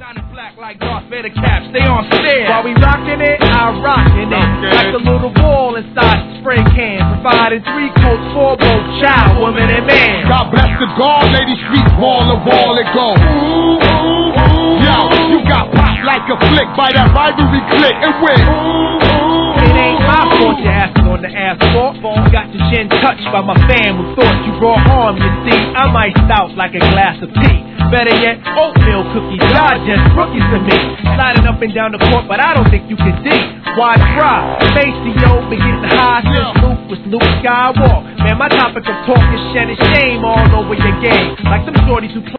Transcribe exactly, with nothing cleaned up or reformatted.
Shining black like Darth Vader caps, stay on stairs. While we rockin' it, I'm rockin' it. Like a little wall inside the spray can. Providing three coats for both child, woman, and man. God bless the guard, lady street, wall to wall it go. Ooh, ooh, ooh. Yo, you got popped like a flick by that rivalry click and win. Ooh, ooh. It ain't my fault you're asking on the asphalt. You got your chin touched by my fam who thought you brought harm, you see. I'm iced out like a glass of tea. Better yet, oatmeal cookies, y'all just rookies to me. Sliding up and down the court, but I don't think you can dig. Why try? Maceo been getting high since Luke was Luke Skywalker. Man, my topic of talk is shedding shame all over your game. Like them shorties who